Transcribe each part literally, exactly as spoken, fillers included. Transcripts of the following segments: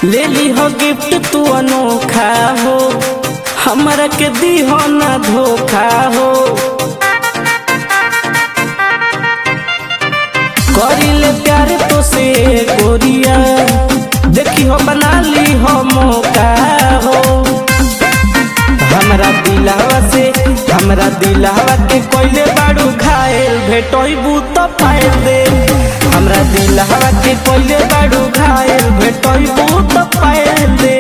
ले ली हो गिफ्ट तू अनोखा हो, हमरा के दी हो ना धोखा हो। करी ले प्यार तो से गोरिया, देखी हो बना ली हो मौका हो। हमरा दिलावा से हमरा दिलावा के कोइले बाड़ू घायल, भेटोइबू तो पाए दे। हमरा दिलावा के कोइले बाड़ू घायल, भेटोइबू तो पाए दे।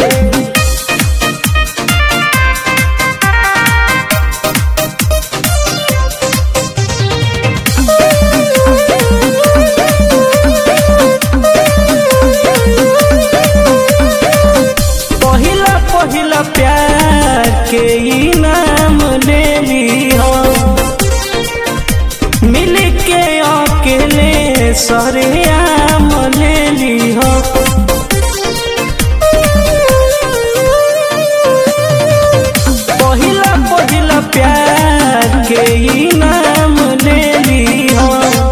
पहिला पहिला प्यार के इनाम ले ली हो, मिल के अकेले सरेआम ले ली हो। पहिला पहिला प्यार के इनाम ले ली हो,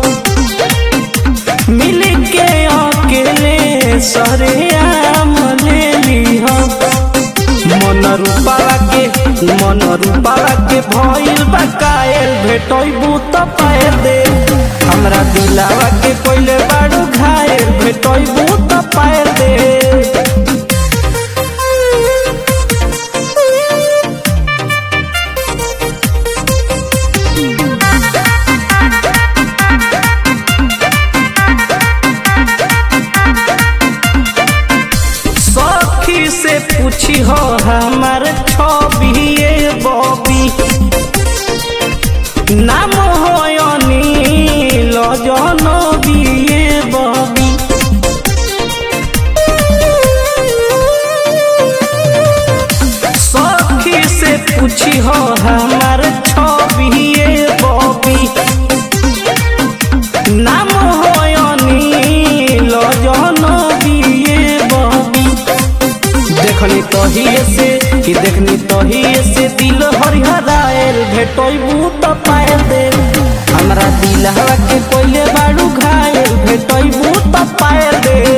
मिल के अकेले सरेआम ले ली हो। मन रूपावा के मन रूपावा के भइल बा कायल, भेटोइबू तो पाए दे। हमरा दिलावा के कोइले बाड़ू घायल, भेटोइबू तो पाए दे। सखी से पूछी हो हमार छबिए बबी, नाम हो अनिल जनबिए बबी। सखी से पूछी हो हमार छबिए बबी, नाम हो अनिल जनबिए बबी। देखनी तहिए से कि देखनी तहिए से दिल हरिहरायल, भेटोइबू तो पाए दे। हमरा दिलवा के कोइले बाड़ू घायल, भेटोइबू तो पाए दे।